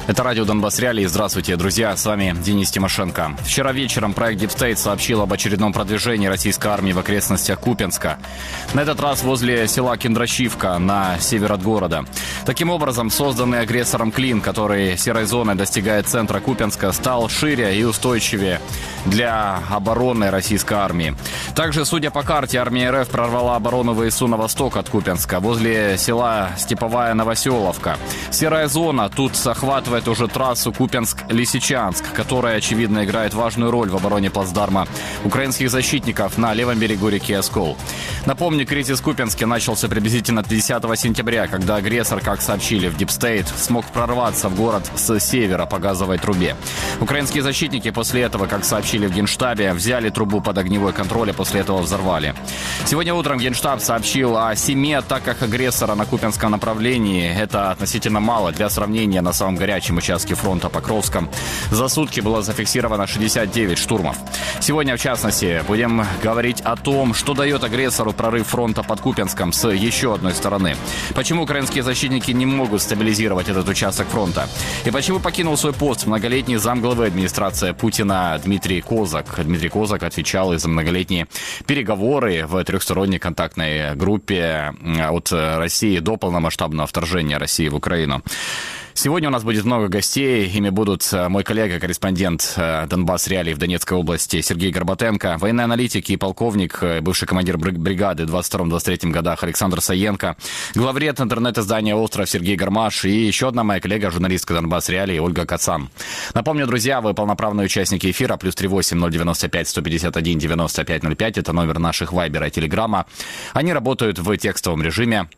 Это радио «Донбасс Реалии». Здравствуйте, друзья, с вами Денис Тимошенко. Вчера вечером проект Deep State сообщил об очередном продвижении российской армии в окрестностях Купянска. На этот раз возле села Кендрашивка на север от города. Таким образом, созданный агрессором клин, который серой зоной достигает центра Купянска, стал шире и устойчивее для обороны российской армии. Также, судя по карте, армия РФ прорвала оборону ВСУ на восток от Купянска, возле села Степовая Новоселовка. Серая зона тут охватывает уже трассу Купянск-Лисичанск, которая, очевидно, играет важную роль в обороне плацдарма украинских защитников на левом берегу реки Оскол. Напомню, кризис в Купянске начался приблизительно 10 сентября, когда агрессор, как сообщили в Deep State, смог прорваться в город с севера по газовой трубе. Украинские защитники после этого, как сообщили в Генштабе, взяли трубу под огневой контроль, а после этого взорвали. Сегодня утром Генштаб сообщил о 7 атаках агрессора на Купянском направлении. Это относительно мало. Для сравнения, на самом горячем участке фронта Покровском за сутки было зафиксировано 69 штурмов. Сегодня, в частности, будем говорить о том, что дает агрессору прорыв фронта под Купянском с еще одной стороны. Почему украинские защитники не могут стабилизировать этот участок фронта? И почему покинул свой пост многолетний замглавы администрации Путина Дмитрий Козак? Дмитрий Козак отвечал и за многолетние переговоры в трехсторонней контактной группе от России до полномасштабного вторжения России в Украину. Сегодня у нас будет много гостей. Ими будут мой коллега, корреспондент Донбасс Реалий в Донецкой области Сергей Горбатенко, военный аналитик и полковник, бывший командир бригады в 22-23 годах Александр Саенко, главред интернет-издания «Остров» Сергей Гармаш и еще одна моя коллега, журналистка Донбасс Реалий Ольга Кацан. Напомню, друзья, вы полноправные участники эфира. +38 095 151 95 05. Это номер наших вайбера и телеграма. Они работают в текстовом режиме.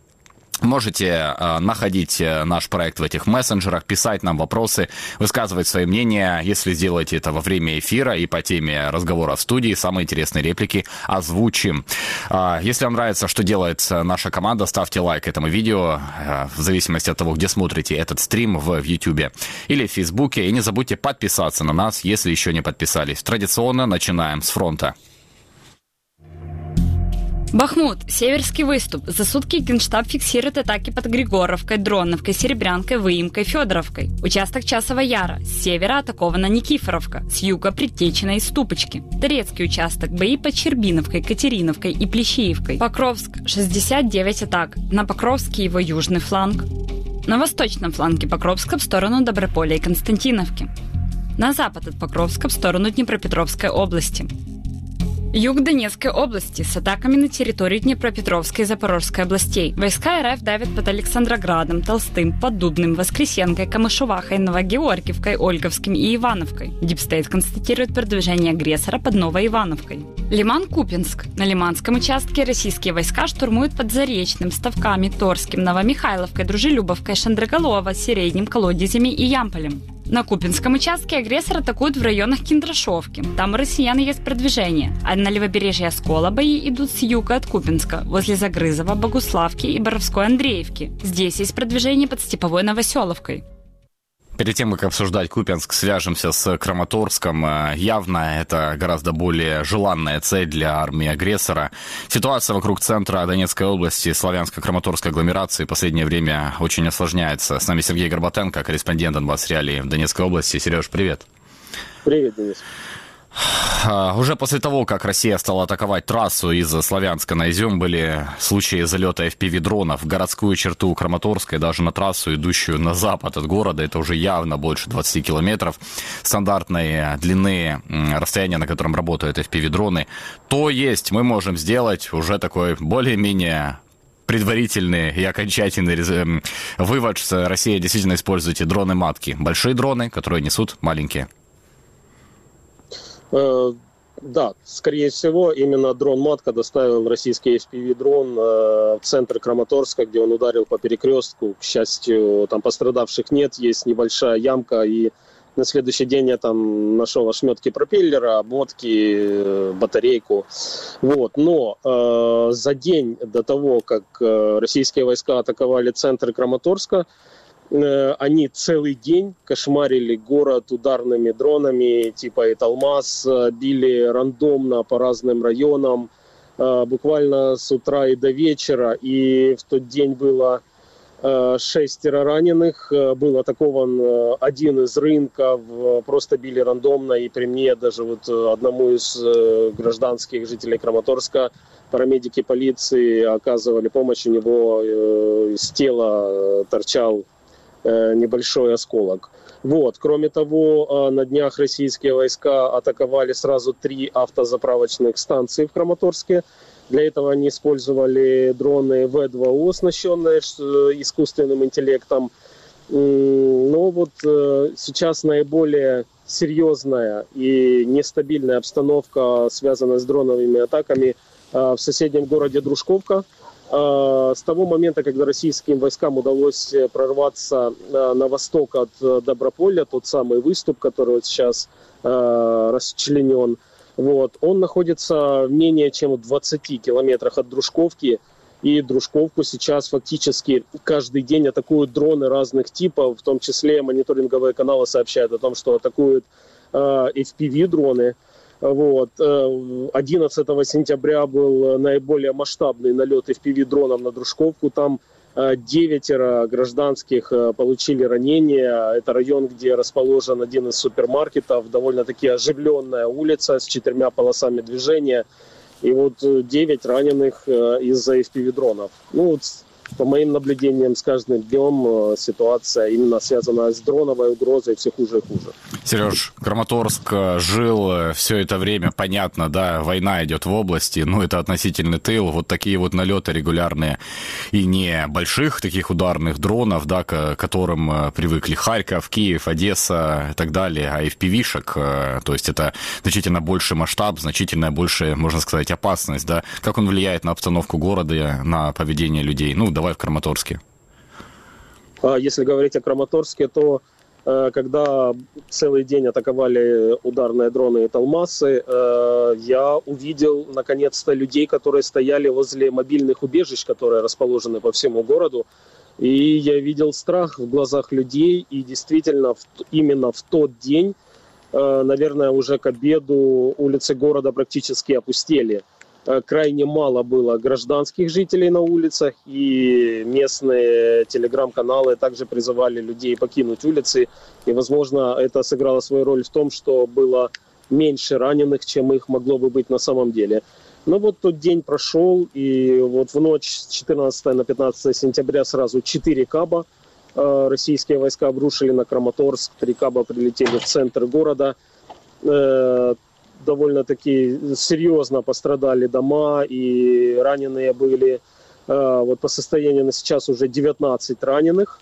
Можете находить наш проект в этих мессенджерах, писать нам вопросы, высказывать свои мнения. Если сделаете это во время эфира и по теме разговора в студии, самые интересные реплики озвучим. Если вам нравится, что делает наша команда, ставьте лайк этому видео, в зависимости от того, где смотрите этот стрим, в YouTube или в Фейсбуке. И не забудьте подписаться на нас, если еще не подписались. Традиционно начинаем с фронта. Бахмут. Северский выступ. За сутки Генштаб фиксирует атаки под Григоровкой, Дроновкой, Серебрянкой, Выемкой, Федоровкой. Участок Часова Яра. С севера атакована Никифоровка. С юга Предтечина и Ступочки. Торецкий участок. Бои под Щербиновкой, Катериновкой и Плещеевкой. Покровск. 69 атак. На Покровске его южный фланг. На восточном фланге Покровска в сторону Доброполя и Константиновки. На запад от Покровска в сторону Днепропетровской области. Юг Донецкой области с атаками на территорию Днепропетровской и Запорожской областей. Войска РФ давят под Александроградом, Толстым, Поддубным, Воскресенкой, Камышувахой, Новогеоргиевкой, Ольговским и Ивановкой. Дипстейт констатирует продвижение агрессора под Новоивановкой. Лиман-Купянск. На Лиманском участке российские войска штурмуют под Заречным, Ставками, Торским, Новомихайловкой, Дружелюбовкой, Шандроголово, Середним, Колодезями и Ямполем. На Купинском участке агрессор атакует в районах Кендрашовки. Там у россиян есть продвижение. А на левобережье Оскола бои идут с юга от Купинска, возле Загрызова, Богуславки и Боровской Андреевки. Здесь есть продвижение под Степовой Новоселовкой. Перед тем, как обсуждать Купянск, свяжемся с Краматорском. Явно это гораздо более желанная цель для армии агрессора. Ситуация вокруг центра Донецкой области, славянско-краматорской агломерации в последнее время очень осложняется. С нами Сергей Горбатенко, корреспондент Донбасс Реалии в Донецкой области. Сереж, привет. Привет, Денис. Уже после того, как Россия стала атаковать трассу из Славянска на Изюм, были случаи залета FPV-дронов в городскую черту Краматорска и даже на трассу, идущую на запад от города. Это уже явно больше 20 километров стандартной длины расстояния, на котором работают FPV-дроны. То есть мы можем сделать уже такой более-менее предварительный и окончательный вывод, что Россия действительно использует эти дроны-матки. Большие дроны, которые несут маленькие. Да, скорее всего, именно дрон-матка доставил российский FPV-дрон в центр Краматорска, где он ударил по перекрестку. К счастью, там пострадавших нет, есть небольшая ямка, и на следующий день я там нашел ошметки пропеллера, обмотки, батарейку. Вот. Но за день до того, как российские войска атаковали центр Краматорска, они целый день кошмарили город ударными дронами типа «Италмаз», били рандомно по разным районам, буквально с утра и до вечера. И в тот день было 6 раненых. Был атакован один из рынков, просто били рандомно, и при мне даже вот одному из гражданских жителей Краматорска парамедики полиции оказывали помощь, у него из тела торчал небольшой осколок. Вот. Кроме того, на днях российские войска атаковали сразу 3 автозаправочных станции в Краматорске. Для этого они использовали дроны В2У, оснащенные искусственным интеллектом. Но вот сейчас наиболее серьезная и нестабильная обстановка, связанная с дроновыми атаками в соседнем городе Дружковка. С того момента, когда российским войскам удалось прорваться на восток от Доброполя, тот самый выступ, который вот сейчас расчленен, вот, он находится менее чем в 20 километрах от Дружковки. И Дружковку сейчас фактически каждый день атакуют дроны разных типов, в том числе мониторинговые каналы сообщают о том, что атакуют FPV-дроны. Вот. 11 сентября был наиболее масштабный налет FPV-дронов на Дружковку. Там 9 гражданских получили ранения. Это район, где расположен один из супермаркетов. Довольно-таки оживленная улица с 4 полосами движения. И вот 9 раненых из-за FPV-дронов. Ну, вот, по моим наблюдениям, с каждым днем ситуация, именно связанная с дроновой угрозой, все хуже и хуже. Сереж, Краматорск жил все это время, понятно, да, война идет в области, но это относительный тыл, вот такие вот налеты регулярные и не больших таких ударных дронов, да, к которым привыкли Харьков, Киев, Одесса и так далее, а FPV-шек, то есть это значительно больший масштаб, значительно больше, можно сказать, опасность, да, как он влияет на обстановку города, на поведение людей, ну, давай в Краматорске. Если говорить о Краматорске, то когда целый день атаковали ударные дроны и Талмасы, я увидел наконец-то людей, которые стояли возле мобильных убежищ, которые расположены по всему городу. И я видел страх в глазах людей, и действительно именно в тот день, наверное, уже к обеду улицы города практически опустели. Крайне мало было гражданских жителей на улицах, и местные телеграм-каналы также призывали людей покинуть улицы. И, возможно, это сыграло свою роль в том, что было меньше раненых, чем их могло бы быть на самом деле. Но вот тот день прошел, и вот в ночь с 14 на 15 сентября сразу 4 каба российские войска обрушили на Краматорск. 3 каба прилетели в центр города. Довольно-таки серьезно пострадали дома, и раненые были, вот по состоянию на сейчас уже 19 раненых.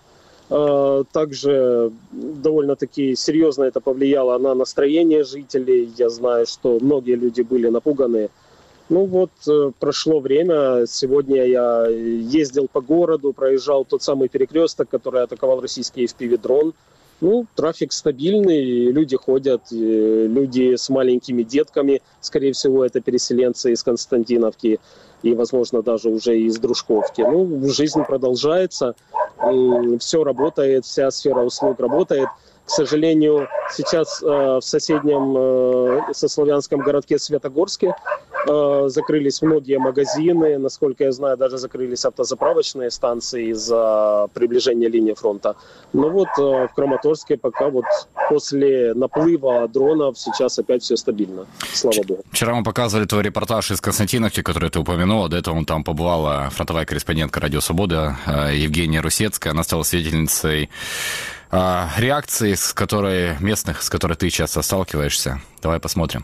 Также довольно-таки серьезно это повлияло на настроение жителей. Я знаю, что многие люди были напуганы. Ну вот, прошло время, сегодня я ездил по городу, проезжал тот самый перекресток, который атаковал российский FPV-дрон. Ну, трафик стабильный, люди ходят, люди с маленькими детками, скорее всего, это переселенцы из Константиновки и, возможно, даже уже из Дружковки. Ну, жизнь продолжается, все работает, вся сфера услуг работает. К сожалению, сейчас в соседнем сославянском городке Светогорске закрылись многие магазины, насколько я знаю, даже закрылись автозаправочные станции из-за приближения линии фронта. Но вот в Краматорске пока вот после наплыва дронов сейчас опять все стабильно, слава богу. Вчера мы показывали твой репортаж из Константиновки, который ты упомянула. До этого там побывала фронтовая корреспондентка «Радио Свобода» Евгения Русецкая. Она стала свидетельницей реакции, с которой местных, с которой ты часто сталкиваешься. Давай посмотрим.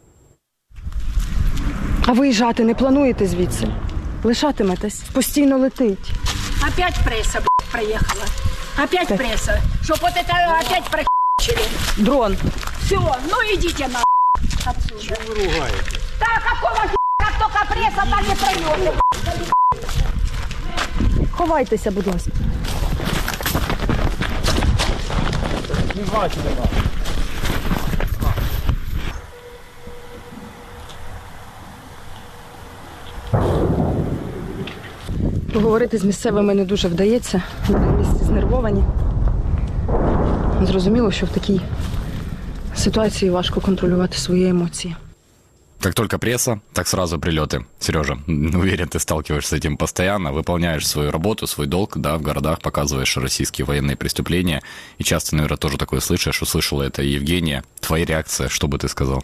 А виїжджати не плануєте звідси? Лишатиметесь? Постійно летить. Опять пресса, проехала. Опять пресса. Чтоб вот это опять прохи***чили. Дрон. Все, ну идите на отсюда. Чего вы ругаете? Да какого как только пресса, так и пройдете. Ховайтеся, будь ласка. Поговорити з місцевими не дуже вдається. Вони місці знервовані. Зрозуміло, що в такій ситуації важко контролювати свої емоції. Как только пресса, так сразу прилеты. Сережа, уверен, ты сталкиваешься с этим постоянно, выполняешь свою работу, свой долг, да, в городах показываешь российские военные преступления. И часто, наверное, тоже такое слышишь. Услышала это и Евгения. Твоя реакция, что бы ты сказал?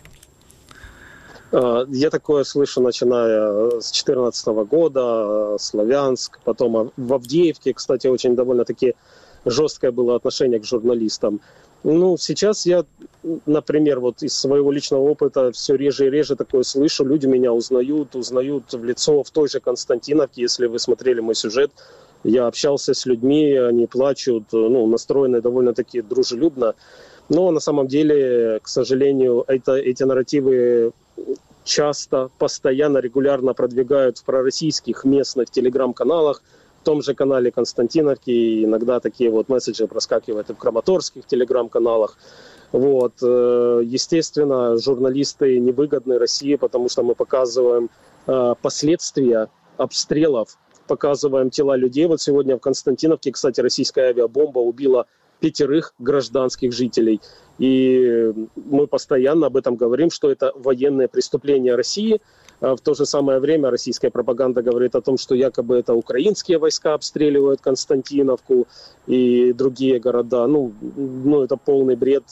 Я такое слышу, начиная с 2014 года, Славянск, потом в Авдеевке, кстати, очень довольно-таки жесткое было отношение к журналистам. Ну, сейчас я, например, вот из своего личного опыта все реже и реже такое слышу. Люди меня узнают в лицо в той же Константиновке. Если вы смотрели мой сюжет, я общался с людьми, они плачут, ну, настроены довольно-таки дружелюбно. Но на самом деле, к сожалению, эти нарративы часто, постоянно, регулярно продвигают в пророссийских местных телеграм-каналах, в том же канале Константиновки, иногда такие вот месседжи проскакивают и в краматорских телеграм-каналах. Вот. Естественно, журналисты невыгодны России, потому что мы показываем последствия обстрелов, показываем тела людей. Вот сегодня в Константиновке, кстати, российская авиабомба убила 5 гражданских жителей. И мы постоянно об этом говорим, что это военное преступление России. В то же самое время российская пропаганда говорит о том, что якобы это украинские войска обстреливают Константиновку и другие города. Ну, это полный бред.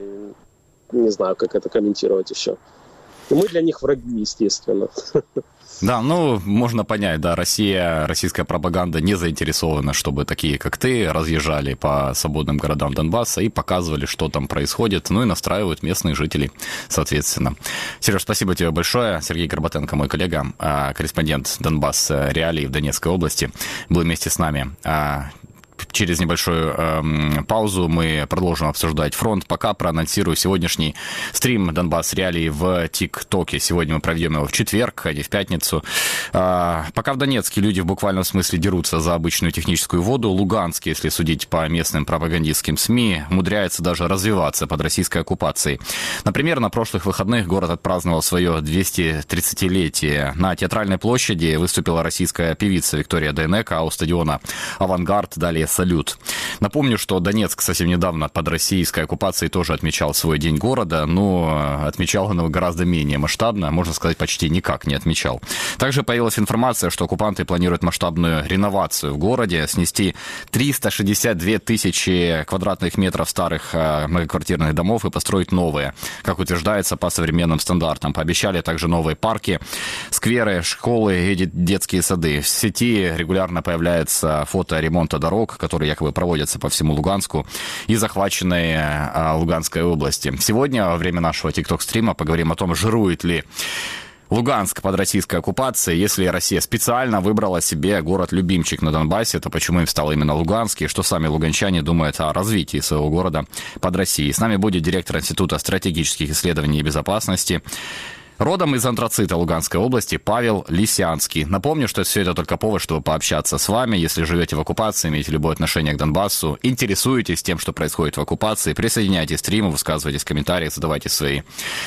Не знаю, как это комментировать еще. Мы для них враги, естественно. Да, ну, можно понять, да, российская пропаганда не заинтересована, чтобы такие, как ты, разъезжали по свободным городам Донбасса и показывали, что там происходит, ну и настраивают местных жителей, соответственно. Сереж, спасибо тебе большое. Сергей Горбатенко, мой коллега, корреспондент Донбасс Реалии в Донецкой области, был вместе с нами. Через небольшую паузу мы продолжим обсуждать фронт. Пока проанонсирую сегодняшний стрим Донбасс Реалии в ТикТоке. Сегодня мы проведем его в четверг, а не в пятницу. Пока в Донецке люди в буквальном смысле дерутся за обычную техническую воду, Луганск, если судить по местным пропагандистским СМИ, умудряется даже развиваться под российской оккупацией. Например, на прошлых выходных город отпраздновал свое 230-летие. На Театральной площади выступила российская певица Виктория Дейнеко, а у стадиона «Авангард» далее салют. Напомню, что Донецк совсем недавно под российской оккупацией тоже отмечал свой день города, но отмечал он его гораздо менее масштабно, можно сказать, почти никак не отмечал. Также появилась информация, что оккупанты планируют масштабную реновацию в городе, снести 362 тысячи квадратных метров старых многоквартирных домов и построить новые, как утверждается, по современным стандартам. Пообещали также новые парки, скверы, школы и детские сады. В сети регулярно появляется фото ремонта дорог, которые якобы проводятся по всему Луганску и захваченной Луганской области. Сегодня, во время нашего ТикТок-стрима, поговорим о том, жирует ли Луганск под российской оккупацией. Если Россия специально выбрала себе город-любимчик на Донбассе, то почему им стал именно Луганск, и что сами луганчане думают о развитии своего города под Россией. С нами будет директор Института стратегических исследований и безопасности, родом из Антрацита Луганской области, Павел Лисянский. Напомню, что все это только повод, чтобы пообщаться с вами. Если живете в оккупации, имеете любое отношение к Донбассу, интересуетесь тем, что происходит в оккупации, присоединяйтесь к стриму, высказывайтесь в комментариях, задавайте свои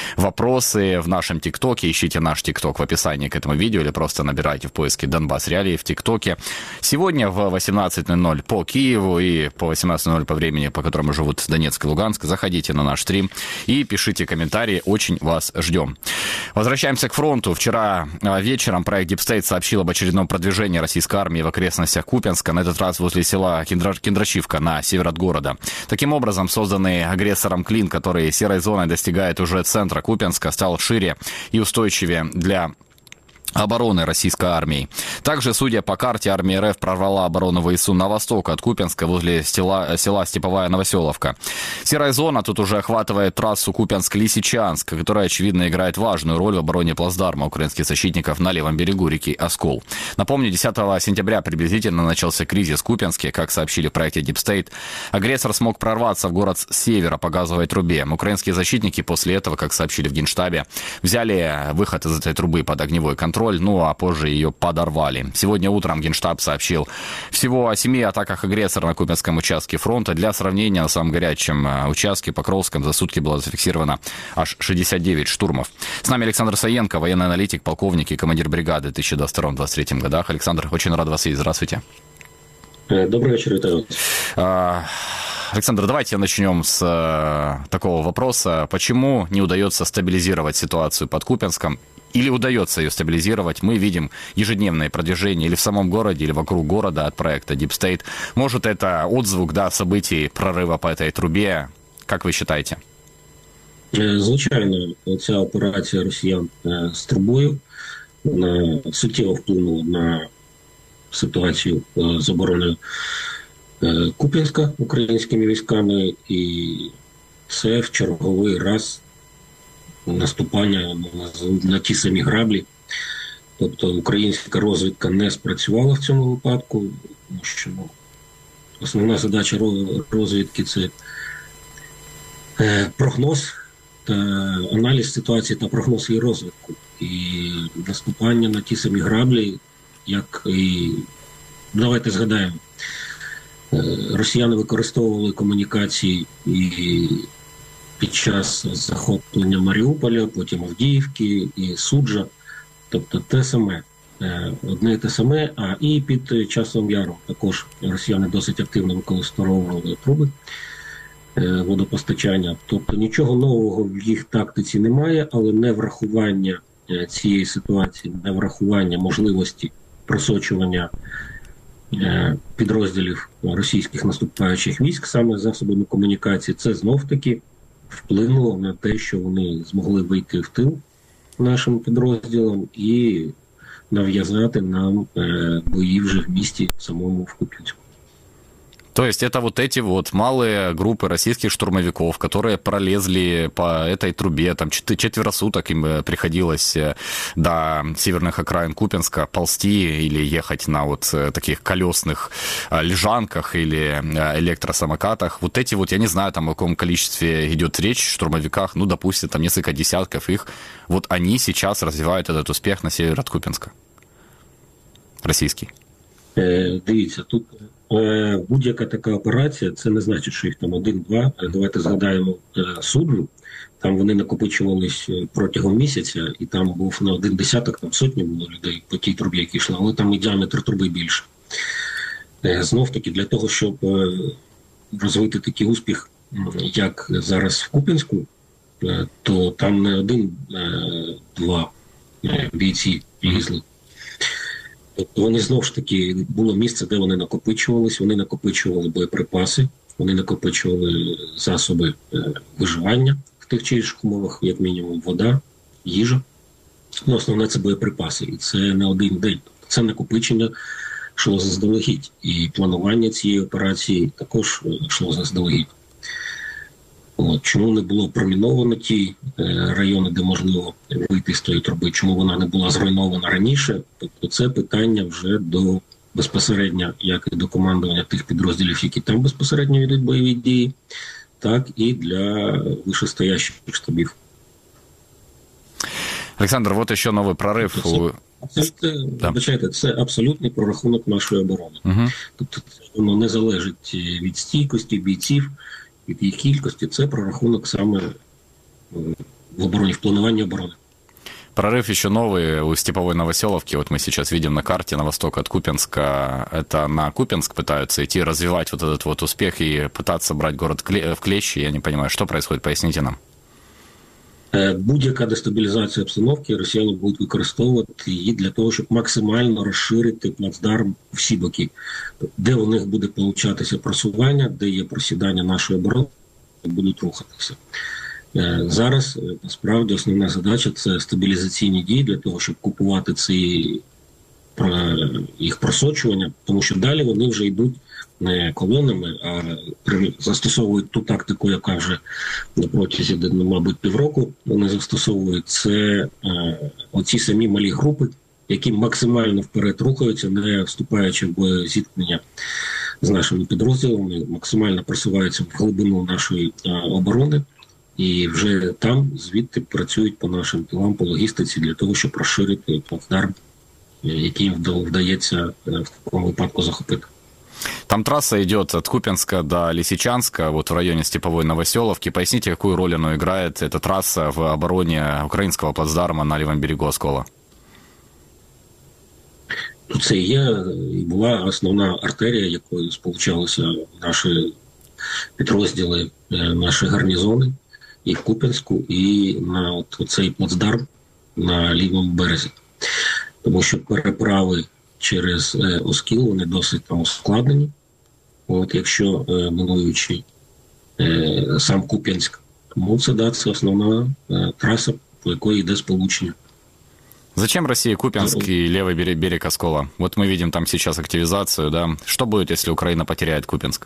вопросы в нашем ТикТоке. Ищите наш ТикТок в описании к этому видео или просто набирайте в поиске «Донбасс Реалии» в ТикТоке. Сегодня в 18:00 по Киеву и по 18:00 по времени, по которому живут Донецк и Луганск, заходите на наш стрим и пишите комментарии. Очень вас ждем. Возвращаемся к фронту. Вчера вечером проект Deep State сообщил об очередном продвижении российской армии в окрестностях Купянска, на этот раз возле села Киндрачивка на север от города. Таким образом, созданный агрессором клин, который серой зоной достигает уже центра Купянска, стал шире и устойчивее для обороны российской армии. Также, судя по карте, армия РФ прорвала оборону ВСУ на восток от Купянска возле села Степовая Новоселовка. Серая зона тут уже охватывает трассу Купянск-Лисичанск, которая, очевидно, играет важную роль в обороне плацдарма украинских защитников на левом берегу реки Оскол. Напомню, 10 сентября приблизительно начался кризис в Купянске. Как сообщили в проекте Deep State, агрессор смог прорваться в город с севера по газовой трубе. Украинские защитники после этого, как сообщили в Генштабе, взяли выход из этой трубы под огневой контроль, ну а позже ее подорвали. Сегодня утром Генштаб сообщил всего о 7 атаках агрессора на Купянском участке фронта. Для сравнения, на самом горячем участке Покровском за сутки было зафиксировано аж 69 штурмов. С нами Александр Саенко, военный аналитик, полковник и командир бригады в 2022-2023 годах. Александр, очень рад вас видеть. Здравствуйте. Добрый вечер, витаю. Александр, давайте начнем с такого вопроса. Почему не удается стабилизировать ситуацию под Купянском? Или удается ее стабилизировать? Мы видим ежедневное продвижение или в самом городе, или вокруг города от проекта Deep State. Может, это отзвук, да, событий прорыва по этой трубе? Как ви вважаєте? Звичайно, ця операція росіян з трубою суттєво вплинула на ситуацію з обороною Куп'янська українськими військами, і це в черговий раз наступання на ті самі граблі. Тобто українська розвідка не спрацювала в цьому випадку, тому що основна задача розвідки – це прогноз та аналіз ситуації та прогноз її розвитку. І наступання на ті самі граблі, як і, давайте згадаємо, росіяни використовували комунікації і під час захоплення Маріуполя, потім Авдіївки і Суджа. Тобто те саме, одне і те саме, а і під Часовим Яром також росіяни досить активно використовували труби водопостачання. Тобто нічого нового в їх тактиці немає, але неврахування цієї ситуації, неврахування можливості просочування підрозділів російських наступаючих військ саме засобами комунікації, це знов-таки вплинуло на те, що вони змогли вийти в тил нашим підрозділам і нав'язати нам бої вже в місті самому в Куп'янську. То есть это вот эти вот малые группы российских штурмовиков, которые пролезли по этой трубе, там 4 суток им приходилось до северных окраин Купянска ползти или ехать на вот таких колесных лежанках или электросамокатах. Вот эти вот, я не знаю, там о каком количестве идет речь, штурмовиках, ну, допустим, там несколько десятков их, вот они сейчас развивают этот успех на север от Купянска. Российский. Дивіться, тут будь-яка така операція, це не значить, що їх там 1-2. Давайте згадаємо Суджу. Там вони накопичувались протягом місяця, і там був не один десяток, там сотні було людей по тій трубі, які йшли, але там і діаметр труби більше. Знов-таки, для того, щоб розвити такий успіх, як зараз в Куп'янську, то там не 1-2 бійці лізли. Тобто вони знову ж таки, було місце, де вони накопичували боєприпаси, вони накопичували засоби виживання в тих чи інших умовах, як мінімум вода, їжа. Ну, основне це боєприпаси, і це не один день. Це накопичення йшло заздалегідь, і планування цієї операції також йшло заздалегідь. Чому не було проміновано ті райони, де можливо вийти з тої труби, чому вона не була зруйнована раніше, тобто це питання вже до безпосередньо, як і до командування тих підрозділів, які там безпосередньо ведуть бойові дії, так і для вищестоящих штабів. Александр, вот еще новый прорыв. Це абсолютний прорахунок нашої оборони. Тобто воно не залежить від стійкості бійців, від їх кількості, це прорахунок саме в обороні, в плануванні оборони. Прорыв еще новый у Степовой Новоселовки. Вот мы сейчас видим на карте на восток от Купянска. Это на Купянск пытаются идти, развивать вот этот вот успех и пытаться брать город в клещи. Я не понимаю, что происходит, поясните нам. Будь-яка дестабілізація обстановки росіяни будуть використовувати її для того, щоб максимально розширити плацдарм в всі боки. Де у них буде получатися просування, де є просідання нашої оборони, будуть рухатися. Зараз, насправді, основна задача – це стабілізаційні дії для того, щоб купувати їх просочування, тому що далі вони вже йдуть не колонами, а застосовують ту тактику, яка вже на протязі, мабуть, півроку вони застосовують. Це оці самі малі групи, які максимально вперед рухаються, не вступаючи в боєзіткнення з нашими підрозділами, максимально просуваються в глибину нашої оборони. І вже там, звідти працюють по нашим тилам, по логістиці, для того, щоб розширити плацдарм, який їм вдається в такому випадку захопити. Там трасса идет от Купянска до Лисичанска, вот в районе Степовой Новоселовки. Поясните, какую роль она играет, эта трасса, в обороне украинского плацдарма на левом берегу Оскола? Це є і була основна артерія, якою сполучалися наші підрозділи, наші гарнізони і в Куп'янську, і на цей плацдарм на лівому березі. Тому що переправи через Оскіл, вони досить там ускладнені. Якщо минуючи сам Куп'янськ, тому це основна траса, по якої йде сполучення. Зачем России Куп'янск и левый берег Оскола? Вот мы видим там сейчас активизацию, да? Что будет, если Украина потеряет Куп'янск?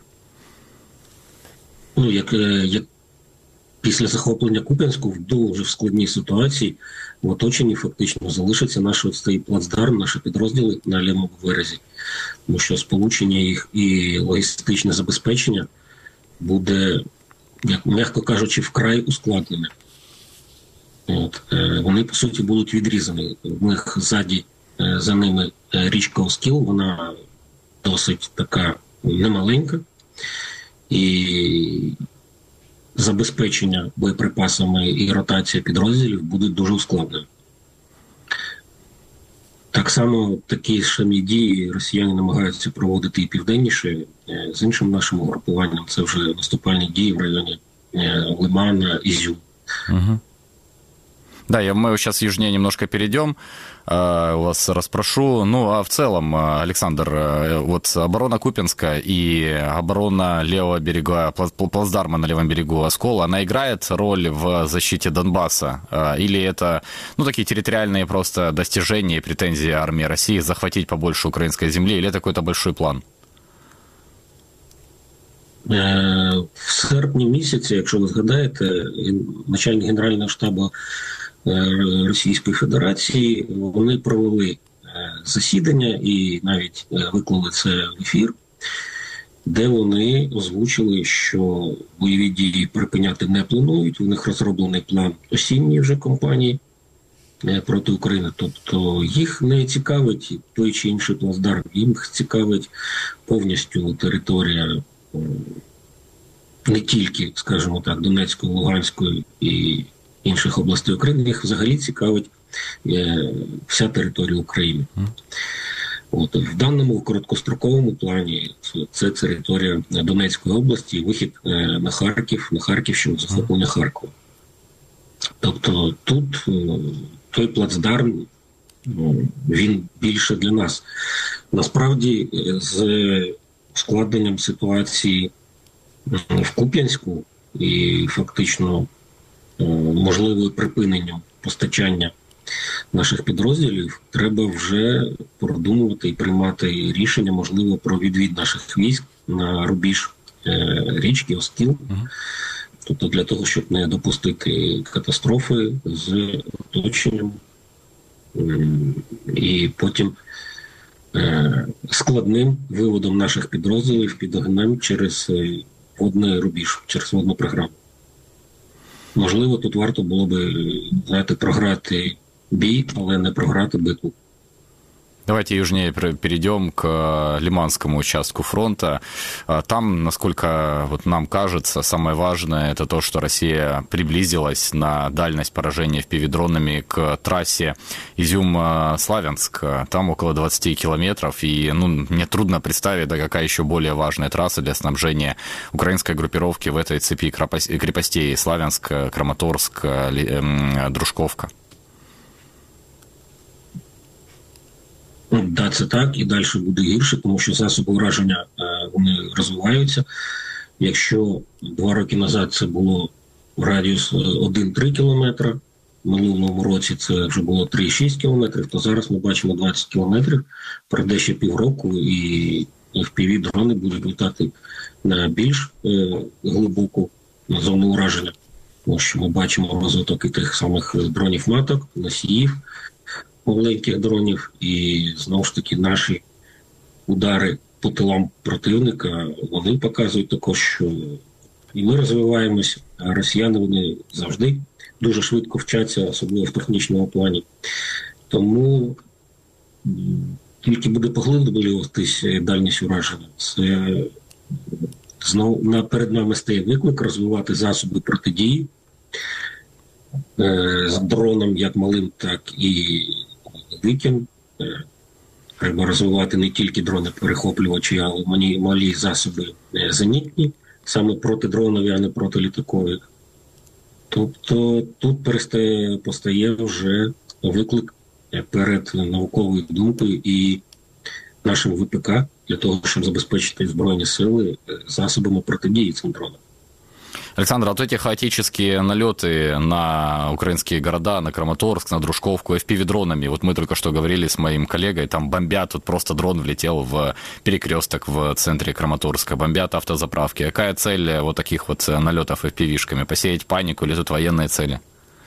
Як після захоплення Куп'янську в дуже складній ситуації в оточенні фактично залишиться наш цей плацдарм, наші підрозділи на лівому березі. Тому що сполучення їх і логістичне забезпечення буде, як м'яко кажучи, вкрай ускладнене. Вони, по суті, будуть відрізані. У них ззаді за ними річка Оскіл, вона досить така немаленька. І забезпечення боєприпасами і ротація підрозділів будуть дуже ускладнені. Так само такі самі дії росіяни намагаються проводити і південніше з іншим нашим угрупуванням. Це вже наступальні дії в районі Лимана, Ізюм. Угу. Да, мы сейчас южнее немножко перейдем, вас расспрошу. Ну, а в целом, Александр, вот оборона Куп'янска и оборона левого берега, плацдарма на левом берегу Оскола, она играет роль в защите Донбасса? Или это, такие территориальные просто достижения и претензии армии России захватить побольше украинской земли, или это какой-то большой план? В серпні місяці, якщо ви згадаєте, начальник Генерального штабу Російської Федерації, вони провели засідання і навіть виклали це в ефір, де вони озвучили, що бойові дії припиняти не планують, у них розроблений план осінньої вже кампанії проти України. Тобто їх не цікавить той чи інший плацдарм, їх цікавить повністю територія не тільки, скажімо так, Донецької, Луганської і інших областей України, їх взагалі цікавить вся територія України. В даному короткостроковому плані це територія Донецької області, вихід на Харків, на Харківщину, захоплення Харкова. Тобто тут той плацдарм, він більше для нас. Насправді, з ускладненням ситуації в Куп'янську і фактично можливим припиненням постачання наших підрозділів, треба вже продумувати і приймати рішення, можливо, про відвід наших військ на рубіж річки Оскіл. Тобто для того, щоб не допустити катастрофи з оточенням і потім складним виводом наших підрозділів під огнем через водний рубіж, через водну програму. Можливо, тут варто було би, програти бій, але не програти битву. Давайте южнее перейдем к Лиманскому участку фронта. Там, насколько вот нам кажется, самое важное – это то, что Россия приблизилась на дальность поражения FPV-дронами к трассе Изюм-Славянск. Там около 20 километров, и мне трудно представить, какая еще более важная трасса для снабжения украинской группировки в этой цепи крепостей Славянск, Краматорск, Дружковка. Да, це так, і далі буде гірше, тому що засоби ураження, вони розвиваються. Якщо 2 роки назад це було радіус 1-3 кілометри, в минулому році це вже було 3,6 кілометрів, то зараз ми бачимо 20 кілометрів, пройде ще півроку, і FPV-дрони будуть літати на більш глибоку зону ураження. Тому що ми бачимо розвиток і тих самих дронів-маток, носіїв, маленьких дронів, і знову ж таки наші удари по тилам противника, вони показують також, що і ми розвиваємось, а росіяни, вони завжди дуже швидко вчаться, особливо в технічному плані. Тому тільки буде поглиблюватись дальність ураження. Це знову перед нами стає виклик розвивати засоби протидії з дроном як малим, так і великим. Треба розвивати не тільки дрони-перехоплювачі, а й малі засоби зенітні, саме протидронові, а не протилітакові. Тобто тут постає вже виклик перед науковою думкою і нашим ВПК для того, щоб забезпечити Збройні сили засобами протидії цим дронам. Александр, вот эти хаотические налеты на украинские города, на Краматорск, на Дружковку, FPV-дронами, вот мы только что говорили с моим коллегой, там бомбят, вот просто дрон влетел в перекресток в центре Краматорска, бомбят автозаправки. Какая цель вот таких вот налетов FPV-шками? Посеять панику или тут военные цели?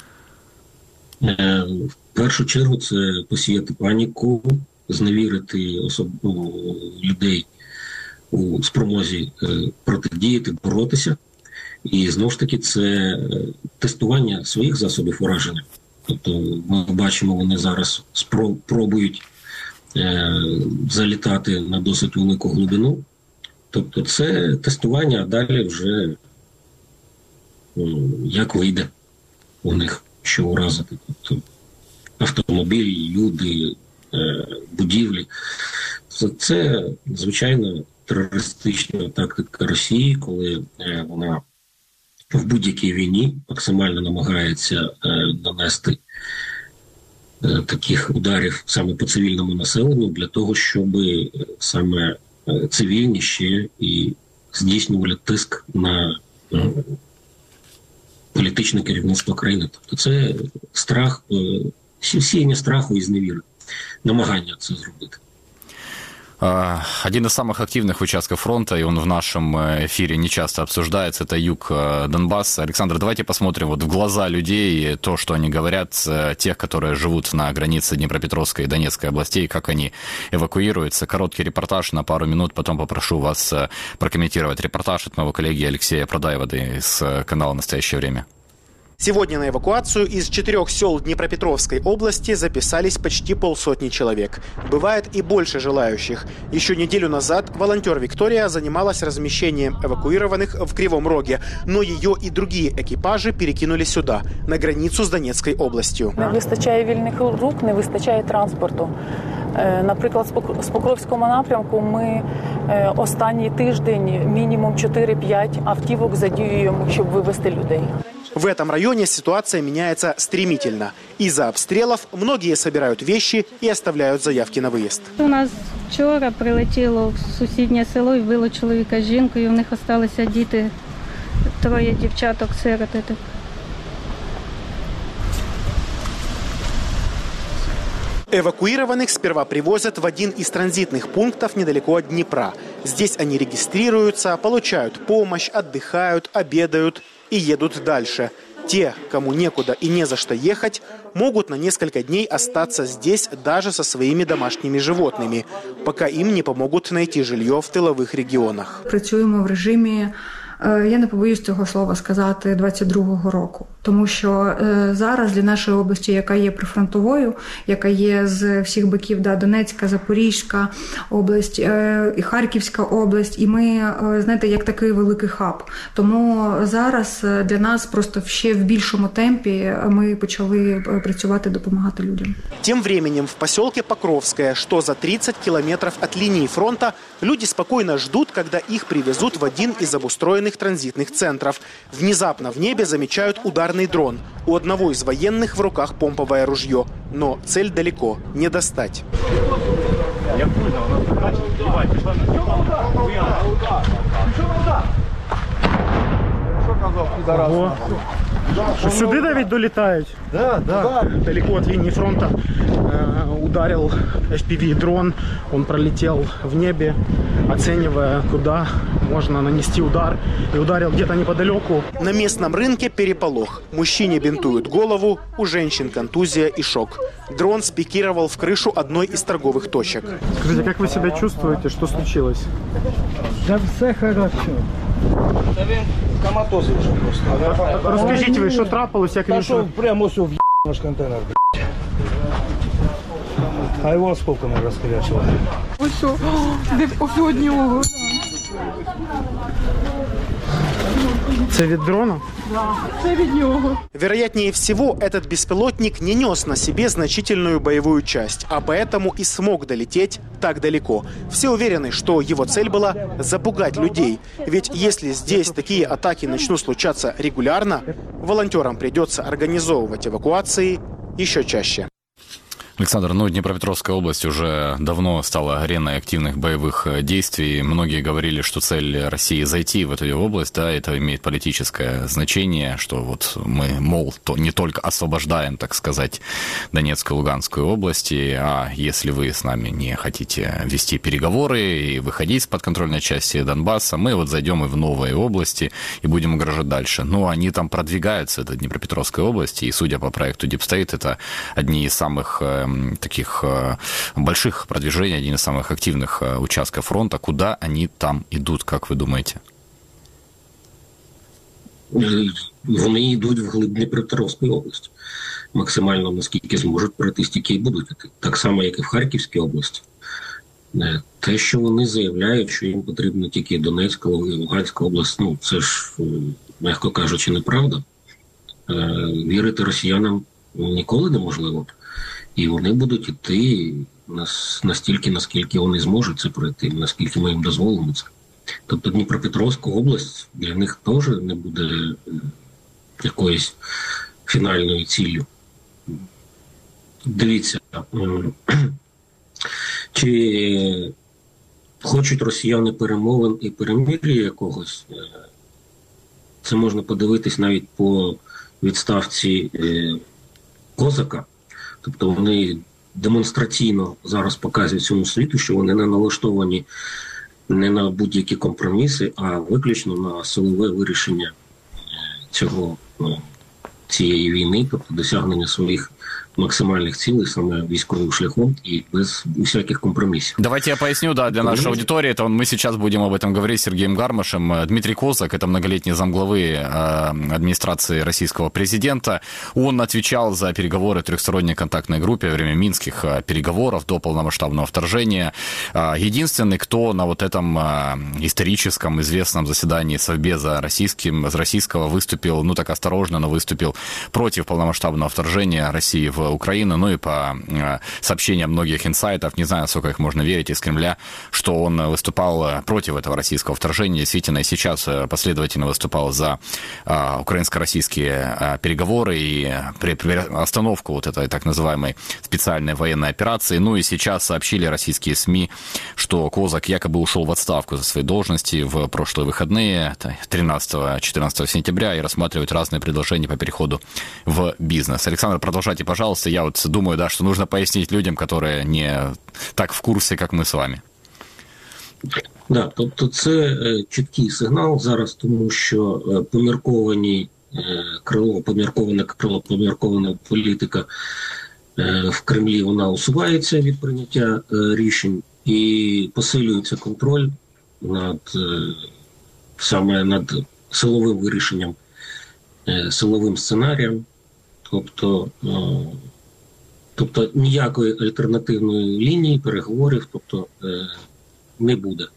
В першу чергу це посіяти паніку, зневірити людей у спромозі протидіяти, боротися. І, знову ж таки, це тестування своїх засобів ураження. Тобто, ми бачимо, вони зараз пробують залітати на досить велику глибину. Тобто, це тестування, а далі вже як вийде у них, що уразити. Тобто, автомобілі, люди, будівлі. Це, звичайно, терористична тактика Росії, коли вона в будь-якій війні максимально намагається нанести таких ударів саме по цивільному населенню для того, щоб саме цивільні ще і здійснювали тиск на політичне керівництво країни. Тобто це страх, сіяння страху і зневіри, намагання це зробити. Один из самых активных участков фронта, и он в нашем эфире не часто обсуждается, это юг Донбасса. Александр, давайте посмотрим вот в глаза людей то, что они говорят, тех, которые живут на границе Днепропетровской и Донецкой областей, как они эвакуируются. Короткий репортаж на пару минут, потом попрошу вас прокомментировать. Репортаж от моего коллеги Алексея Продаева из канала «Настоящее время». Сегодня на эвакуацию из 4 сел Днепропетровской области записались почти 500 человек. Бывает и больше желающих. Еще неделю назад волонтер Виктория занималась размещением эвакуированных в Кривом Роге, но ее и другие экипажи перекинули сюда, на границу с Донецкой областью. Не вистачає вільних рук, не вистачає транспорту. Наприклад, з Покровського напрямку ми останній тиждень мінімум 4-5 автівок задіюємо, щоб вивезти людей. В этом районе ситуация меняется стремительно. Из-за обстрелов многие собирают вещи и оставляют заявки на выезд. У нас вчора прилетіло в сусіднє село і вбило чоловіка з жінкою. У них залишилися діти, 3 дівчаток, сироти. Эвакуированных сперва привозят в один из транзитных пунктов недалеко от Днепра. Здесь они регистрируются, получают помощь, отдыхают, обедают и едут дальше. Те, кому некуда и не за что ехать, могут на несколько дней остаться здесь даже со своими домашними животными, пока им не помогут найти жилье в тилових регіонах. Працюємо в режимі, я не побоюсь цього слова сказати, 22-го року. Тому що зараз для нашої області, яка є прифронтовою, яка є з всіх боків, Донецька, Запорізька область, і Харківська область, і ми, знаєте, як такий великий хаб. Тому зараз для нас просто ще в більшому темпі ми почали працювати, допомагати людям. Тем временем в поселке Покровское, что за 30 километров от линии фронта, люди спокойно ждут, когда их привезут в один из обустроенных транзитных центров. Внезапно в небе замечают ударный дрон. У одного из военных в руках помповое ружье. Но цель далеко не достать. Сюди навіть долітають? Да. Далеко от линии фронта ударил FPV-дрон. Он пролетел в небе, оценивая, куда можно нанести удар. И ударил где-то неподалеку. На местном рынке переполох. Мужчине бинтуют голову, у женщин контузия и шок. Дрон спикировал в крышу одной из торговых точек. Скажите, как вы себя чувствуете? Что случилось? Да все хорошо. Коматоз вийшов просто. Розкажіть ви, що трапилось, як він... Пішов прямо ось в наш контейнер, а його осколками розкорячило. Ось що, ось одні ого. Это вид дрона? Да, это вид него. Вероятнее всего, этот беспилотник не нес на себе значительную боевую часть, а поэтому и смог долететь так далеко. Все уверены, что его цель была запугать людей. Ведь если здесь такие атаки начнут случаться регулярно, волонтерам придется организовывать эвакуации еще чаще. Александр, Днепропетровская область уже давно стала ареной активных боевых действий. Многие говорили, что цель России зайти в эту область, да, это имеет политическое значение, что вот мы, мол, не только освобождаем, так сказать, Донецкую и Луганскую области, а если вы с нами не хотите вести переговоры и выходить с подконтрольной части Донбасса, мы вот зайдем и в новые области и будем угрожать дальше. Но они там продвигаются, это Днепропетровская область, и судя по проекту Deep State, это одни из самых таких больших продвижений, один из самых активных участков фронта. Куда они там идут, как вы думаете? Вони йдуть вглиб Дніпропетровської області. Максимально, наскільки зможуть пройти, стільки і будуть іти. Так само, як і в Харківській області. Те, що вони заявляють, що їм потрібно тільки Донецька, Луганська область, це ж, м'яко кажучи, неправда. Вірити росіянам ніколи неможливо. І вони будуть йти настільки, наскільки вони зможуть це пройти, наскільки ми їм дозволимо це. Тобто Дніпропетровська область для них теж не буде якоюсь фінальною ціллю. Дивіться, чи хочуть росіяни перемовин і перемир'я якогось, це можна подивитись навіть по відставці Козака. Тобто вони демонстраційно зараз показують всьому світу, що вони не налаштовані не на будь-які компроміси, а виключно на силове вирішення цієї війни, тобто досягнення своїх максимальных цілей саме військовым шляхом и без всяких компромиссов. Давайте я поясню, да, для нашей аудитории. Это мы сейчас будем об этом говорить с Сергеем Гармашем. Дмитрий Козак, это многолетний замглавы администрации российского президента. Он отвечал за переговоры в трехсторонней контактной группе во время минских переговоров до полномасштабного вторжения. Единственный, кто на вот этом историческом известном заседании Совбеза российского выступил, так осторожно, но выступил против полномасштабного вторжения России в Украину, и по сообщениям многих инсайтов, не знаю, сколько их можно верить из Кремля, что он выступал против этого российского вторжения, действительно, и сейчас последовательно выступал за украинско-российские переговоры и остановку вот этой так называемой специальной военной операции. И сейчас сообщили российские СМИ, что Козак якобы ушел в отставку за свои должности в прошлые выходные, 13-14 сентября, и рассматривают разные предложения по переходу в бизнес. Александр, продолжайте, пожалуйста. Я вот думаю, да, что нужно пояснить людям, которые не так в курсі, як ми з вами. Да, тобто це чіткий сигнал зараз, тому що помірковане крило, поміркована політика в Кремлі, вона усувається від прийняття рішень і посилюється контроль саме над силовим вирішенням, силовим сценарієм. Тобто ніякої альтернативної лінії переговорів не буде.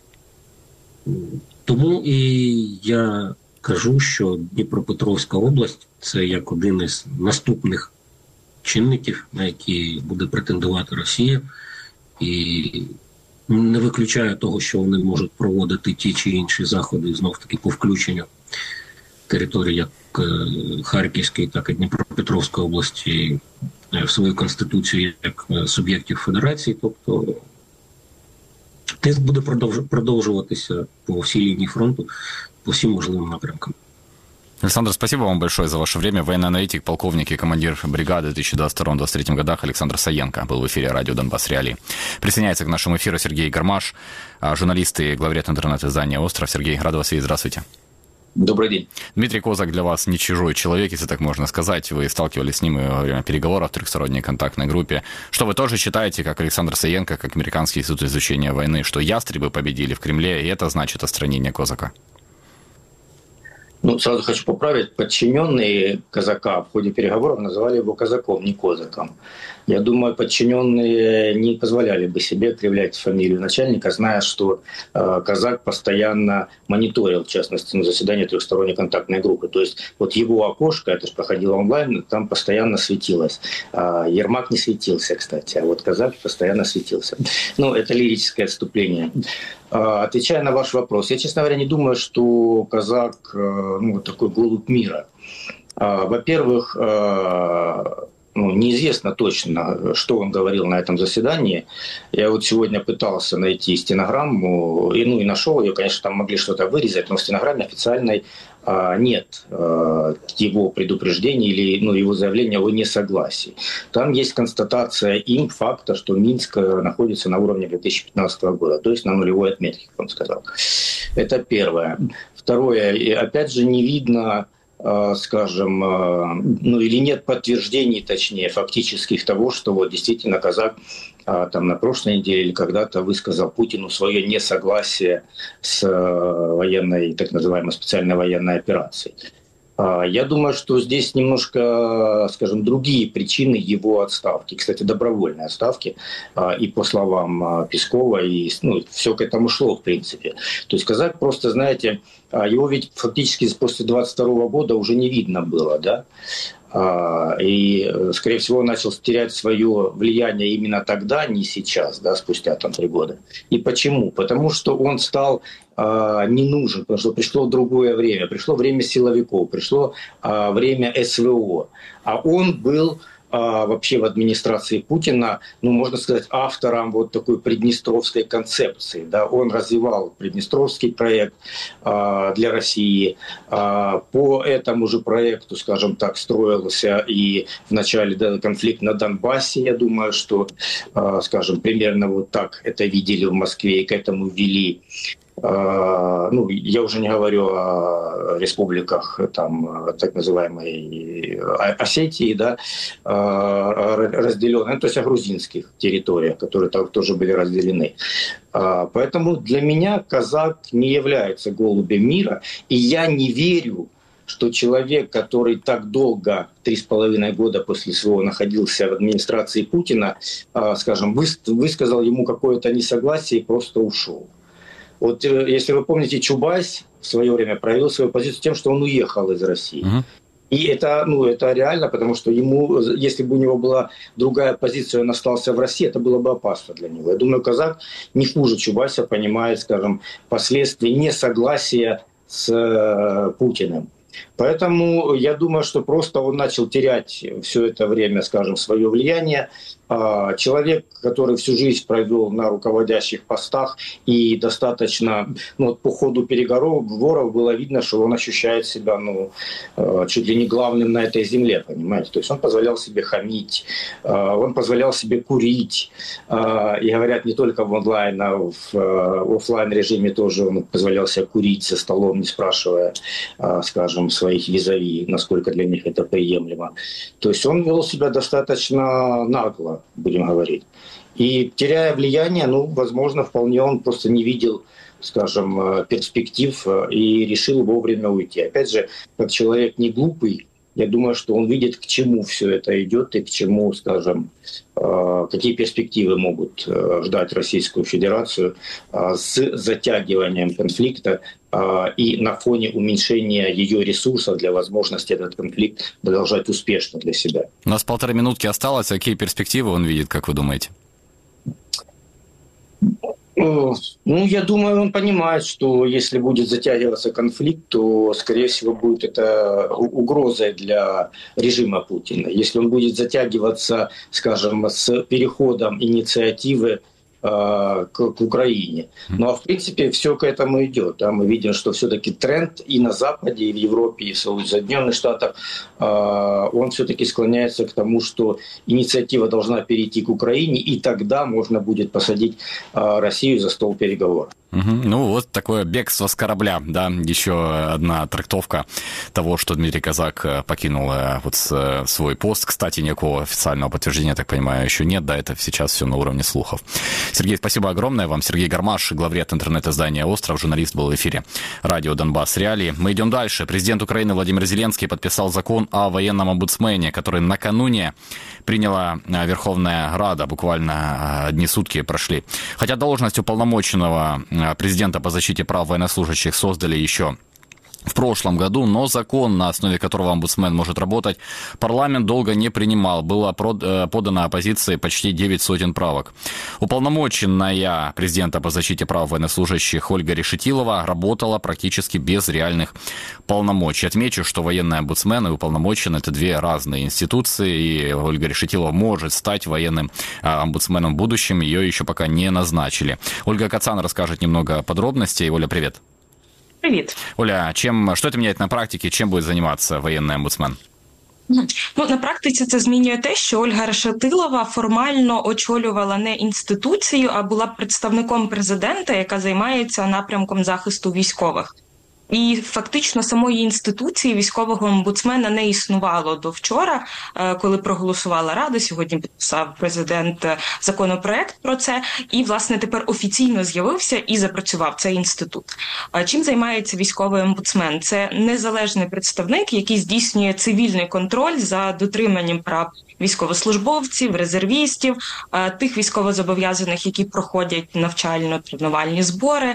Тому і я кажу, що Дніпропетровська область – це як один із наступних чинників, на які буде претендувати Росія. І не виключаю того, що вони можуть проводити ті чи інші заходи, знов-таки по включенню території як Харківської, так і Дніпропетровської області в свою конституцію як суб'єктів федерації. Тобто тиск буде продовжуватися по всій лінії фронту, по всім можливим напрямкам. Александр, спасибо вам большое за ваше время. Военный аналитик, полковник и командир бригады в 2022-2023 годах Александр Саенко был в эфире радио «Донбасс Реалии». Присоединяется к нашему эфиру Сергей Гармаш, журналист и главред интернет-издания «Остров». Сергей, рад вас видеть. Здравствуйте. Добрый день. Дмитрий Козак для вас не чужой человек, если так можно сказать. Вы сталкивались с ним во время переговоров в трехсторонней контактной группе. Что вы тоже считаете, как Александр Саенко, как Американский институт изучения войны, что ястребы победили в Кремле, и это значит отстранение Козака? Сразу хочу поправить. Подчиненные Козака в ходе переговоров называли его Козаком, не Козаком. Я думаю, подчиненные не позволяли бы себе кривлять фамилию начальника, зная, что Казак постоянно мониторил, в частности, на заседании трехсторонней контактной группы. То есть вот его окошко, это же проходило онлайн, там постоянно светилось. Ермак не светился, кстати, а вот Казак постоянно светился. Ну, это лирическое отступление. Отвечая на ваш вопрос, я, честно говоря, не думаю, что Казак такой голубь мира. Во-первых, неизвестно точно, что он говорил на этом заседании. Я вот сегодня пытался найти стенограмму, и нашел ее, конечно, там могли что-то вырезать, но в стенограмме официальной нет его предупреждений или его заявления о несогласии. Там есть констатация им факта, что Минск находится на уровне 2015 года, то есть на нулевой отметке, как он сказал. Это первое. Второе, и опять же не видно, скажем, или нет подтверждений, точнее, фактических того, что вот действительно Казак там на прошлой неделе или когда-то высказал Путину свое несогласие с военной, так называемой специальной военной операцией. Я думаю, что здесь немножко, скажем, другие причины его отставки. Кстати, добровольной отставки. И по словам Пескова, и все к этому шло, в принципе. То есть Казак просто, знаете, его ведь фактически после 22 года уже не видно было, да? И, скорее всего, начал терять свое влияние именно тогда, не сейчас, да, спустя 3 года. И почему? Потому что он стал не нужен, потому что пришло другое время. Пришло время силовиков, пришло время СВО. А он был вообще в администрации Путина, можно сказать, автором вот такой приднестровской концепции. Да? Он развивал приднестровский проект для России. По этому же проекту, скажем так, строился и в начале конфликт на Донбассе. Я думаю, что, скажем, примерно вот так это видели в Москве и к этому вели. Я уже не говорю о республиках там, так называемой Осетии, да, разделенной, то есть о грузинских территориях, которые там тоже были разделены. Поэтому для меня Казак не является голубем мира, и я не верю, что человек, который так долго, 3,5 года после СВО, находился в администрации Путина, скажем, высказал ему какое-то несогласие и просто ушел. Вот если вы помните, Чубайс в свое время проявил свою позицию тем, что он уехал из России. И это реально, потому что ему, если бы у него была другая позиция, он остался в России, это было бы опасно для него. Я думаю, Казак не хуже Чубайса понимает, скажем, последствия несогласия с Путиным. Поэтому я думаю, что просто он начал терять все это время, скажем, свое влияние. Человек, который всю жизнь провел на руководящих постах и достаточно, по ходу переговоров было видно, что он ощущает себя, чуть ли не главным на этой земле, понимаете. То есть он позволял себе хамить, он позволял себе курить. И говорят, не только в онлайн, а в офлайн режиме тоже он позволял себе курить за столом, не спрашивая, скажем, своих визави, насколько для них это приемлемо. То есть он вел себя достаточно нагло, будем говорить. И теряя влияние, возможно, вполне он просто не видел, скажем, перспектив и решил вовремя уйти. Опять же, как человек не глупый, я думаю, что он видит, к чему все это идет и к чему, скажем, какие перспективы могут ждать Российскую Федерацию с затягиванием конфликта и на фоне уменьшения ее ресурсов для возможности этот конфликт продолжать успешно для себя. У нас 1,5 минутки осталось. Какие перспективы он видит, как вы думаете? Я думаю, он понимает, что если будет затягиваться конфликт, то, скорее всего, будет это угрозой для режима Путина. Если он будет затягиваться, скажем, с переходом инициативы к Украине. А в принципе все к этому идет. Да? Мы видим, что все-таки тренд и на Западе, и в Европе, и в Соединенных Штатах, он все-таки склоняется к тому, что инициатива должна перейти к Украине, и тогда можно будет посадить Россию за стол переговоров. Вот такое бегство с корабля, да, еще одна трактовка того, что Дмитрий Казак покинул свой пост. Кстати, никакого официального подтверждения, я так понимаю, еще нет, да, это сейчас все на уровне слухов. Сергей, спасибо огромное вам. Сергей Гармаш, главред интернет-издания «Остров», журналист, был в эфире радио «Донбасс Реалии». Мы идем дальше. Президент Украины Владимир Зеленский подписал закон о военном омбудсмене, который накануне приняла Верховная Рада. Буквально одни сутки прошли. Хотя должность уполномоченного президента по защите прав военнослужащих создали еще в прошлом году, но закон, на основе которого омбудсмен может работать, парламент долго не принимал. Было подано оппозиции почти 9 сотен правок. Уполномоченная президента по защите прав военнослужащих Ольга Решетилова работала практически без реальных полномочий. Отмечу, что военный омбудсмен и уполномоченный – это две разные институции, и Ольга Решетилова может стать военным омбудсменом в будущем, ее еще пока не назначили. Ольга Кацан расскажет немного подробностей. Оля, привет. Привіт. Оля, что это меняет на практике? Чем будет заниматься военный омбудсмен? На практиці це змінює те, що Ольга Решетилова формально очолювала не інституцію, а була представником президента, яка займається напрямком захисту військових. І фактично самої інституції військового омбудсмена не існувало до вчора, коли проголосувала Рада, сьогодні підписав президент законопроект про це, і, власне, тепер офіційно з'явився і запрацював цей інститут. Чим займається військовий омбудсмен? Це незалежний представник, який здійснює цивільний контроль за дотриманням прав військовослужбовців, резервістів, тих військовозобов'язаних, які проходять навчально-тренувальні збори,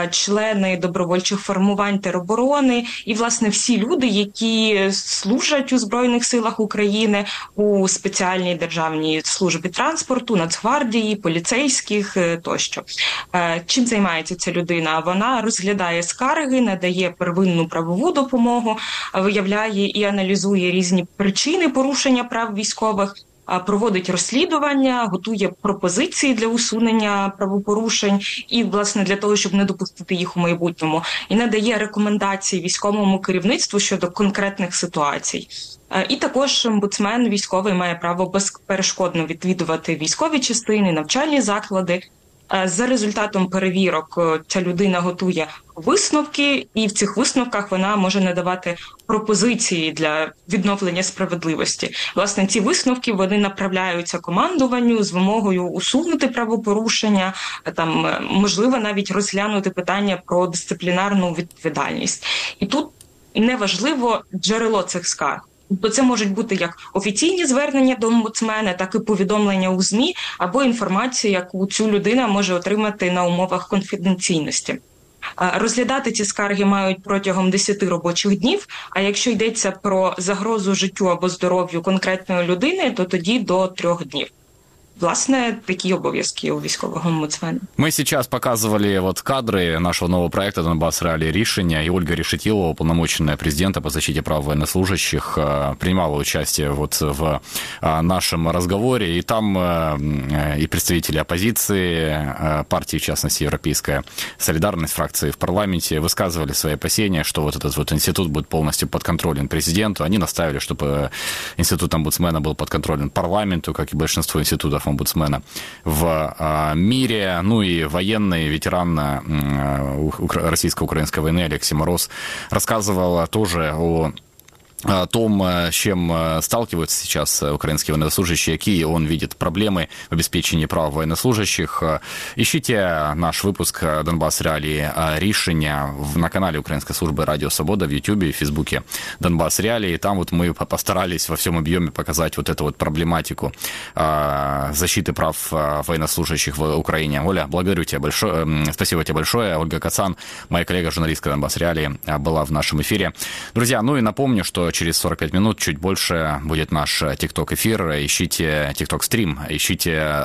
члени добровольчих формувань тероборони і, власне, всі люди, які служать у Збройних силах України, у спеціальній державній службі транспорту, Нацгвардії, поліцейських тощо. Чим займається ця людина? Вона розглядає скарги, надає первинну правову допомогу, виявляє і аналізує різні причини порушення прав військових, проводить розслідування, готує пропозиції для усунення правопорушень і, власне, для того, щоб не допустити їх у майбутньому, і надає рекомендації військовому керівництву щодо конкретних ситуацій. І також омбудсмен військовий має право безперешкодно відвідувати військові частини, навчальні заклади. За результатом перевірок ця людина готує висновки, і в цих висновках вона може надавати пропозиції для відновлення справедливості. Власне, ці висновки, вони направляються командуванню з вимогою усунути правопорушення, можливо, навіть розглянути питання про дисциплінарну відповідальність. І тут неважливо джерело цих скарг. Тобто це можуть бути як офіційні звернення до омбудсмена, так і повідомлення у ЗМІ, або інформація, яку цю людина може отримати на умовах конфіденційності. Розглядати ці скарги мають протягом 10 робочих днів, а якщо йдеться про загрозу життю або здоров'ю конкретної людини, то тоді до 3 днів. Власне, такие обов'язки у військового омбудсмена. Мы сейчас показывали кадры нашего нового проекта «Донбасс Реалии. Решения», и Ольга Решетилова, уполномоченная президента по защите прав военнослужащих, принимала участие в нашем разговоре, и там и представители оппозиции, партии, в частности, Европейская солидарность, фракции в парламенте, высказывали свои опасения, что этот институт будет полностью подконтролен президенту. Они настаивали, чтобы институт омбудсмена был подконтролен парламенту, как и большинство институтов омбудсмена в мире. Ну и военный ветеран российско-украинской войны Алексей Мороз рассказывал тоже о том, с чем сталкиваются сейчас украинские военнослужащие, какие он видит проблемы в обеспечении прав военнослужащих. Ищите наш выпуск «Донбасс Реалии. Решения» на канале Украинской службы «Радио Свобода» в Ютубе и в Фейсбуке «Донбасс Реалии». Там мы постарались во всем объеме показать эту проблематику защиты прав военнослужащих в Украине. Оля, благодарю тебя большое. Спасибо тебе большое. Ольга Кацан, моя коллега, журналистка «Донбасс Реалии», была в нашем эфире. Друзья, и напомню, что через 45 минут, чуть больше, будет наш ТикТок-эфир. Ищите ТикТок-стрим, ищите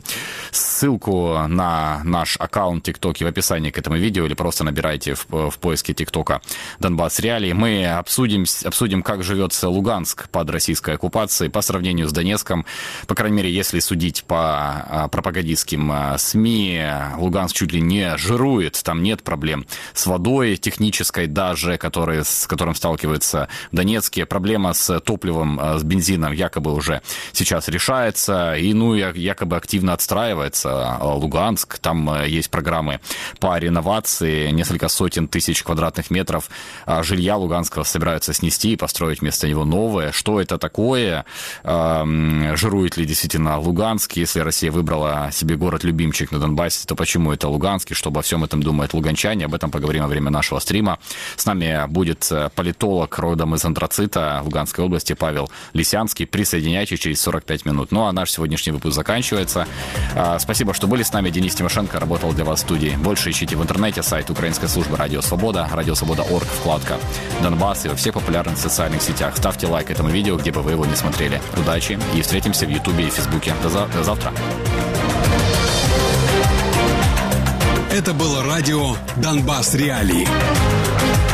ссылку на наш аккаунт ТикТоке в описании к этому видео или просто набирайте в поиске ТикТока «Донбасс Реалии». Мы обсудим, как живется Луганск под российской оккупацией по сравнению с Донецком. По крайней мере, если судить по пропагандистским СМИ, Луганск чуть ли не жирует, там нет проблем с водой технической даже, с которым сталкивается Донецк. Донецке проблема с топливом, с бензином якобы уже сейчас решается, и, якобы активно отстраивается Луганск. Там есть программы по реновации, несколько сотен тысяч квадратных метров жилья Луганского собираются снести и построить вместо него новое. Что это такое? Жирует ли действительно Луганск? Если Россия выбрала себе город-любимчик на Донбассе, то почему это Луганский? Что обо всем этом думают луганчане? Об этом поговорим во время нашего стрима. С нами будет политолог родом из Антрацита Луганской области Павел Лисянский. Присоединяйтесь через 45 минут. Ну а наш сегодняшний выпуск заканчивается. Спасибо, что были с нами. Денис Тимошенко работал для вас в студии. Больше ищите в интернете сайт украинской службы «Радио Свобода», радиосвобода.орг, вкладка «Донбасс» и во всех популярных социальных сетях. Ставьте лайк этому видео, где бы вы его не смотрели. Удачи и встретимся в Ютубе и Фейсбуке. До завтра. Это было радио «Донбасс Реалии».